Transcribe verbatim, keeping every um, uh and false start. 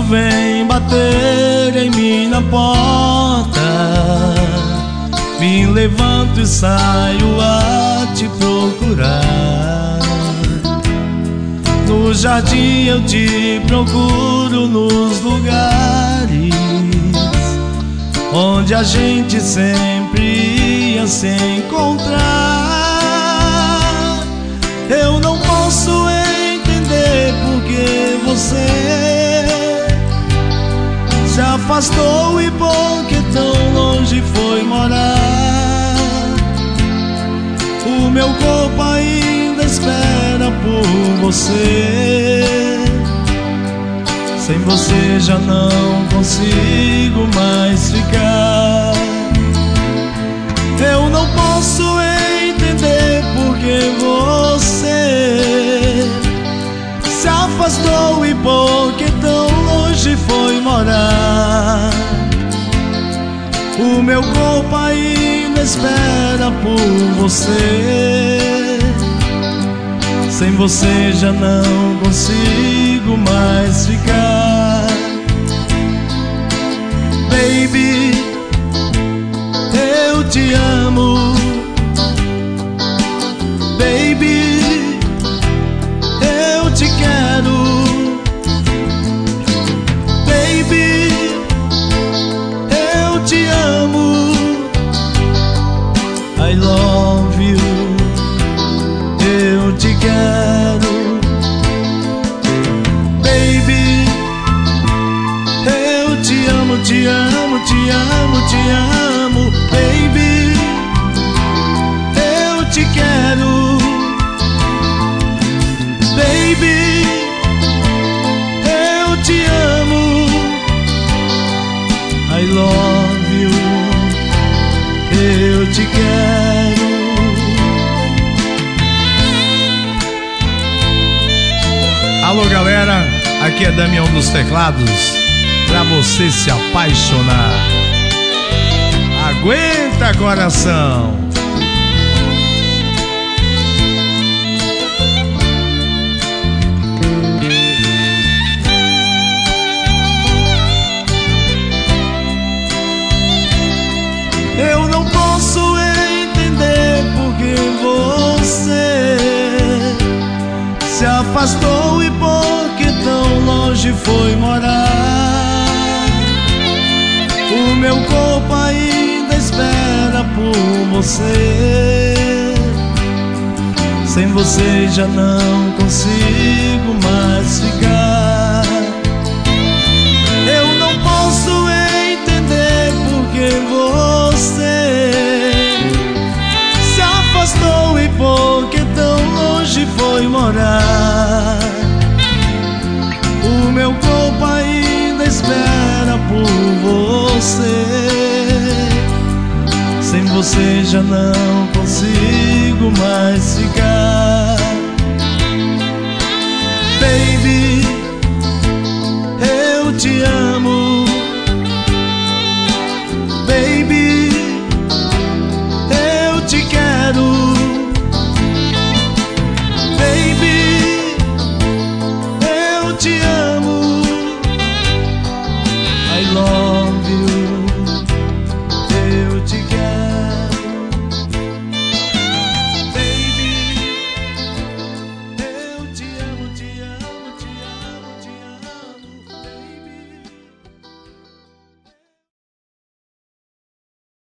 vem bater em minha porta, me levanto e saio a te procurar. No jardim eu te procuro, nos lugares onde a gente sempre ia se encontrar. Eu não posso entender porque você se afastou e por que tão longe foi morar. O meu corpo ainda espera por você. Sem você já não consigo mais ficar. Eu não posso entender porque você se afastou e por que tão longe foi morar. O meu corpo ainda espera por você. Sem você já não consigo mais ficar. Baby, eu te amo. Baby, eu te quero. Baby, eu te amo. I love you. Eu te quero. Baby, eu te amo, te amo, te amo, te amo. Baby, eu te quero. Baby, eu te amo. I love you. Eu te quero. Alô galera, aqui é Damião dos Teclados, pra você se apaixonar. Aguenta, coração. Eu não posso entender porque você se afastou e por que tão longe foi morar. O meu corpo ainda espera por você. Sem você já não consigo mais ficar. Eu não posso entender porque você se afastou e por que tão longe foi morar. O meu corpo ainda espera por você. Sem você já não consigo mais ficar. Baby, eu te amo. Baby, eu te quero. Baby, eu te amo. I love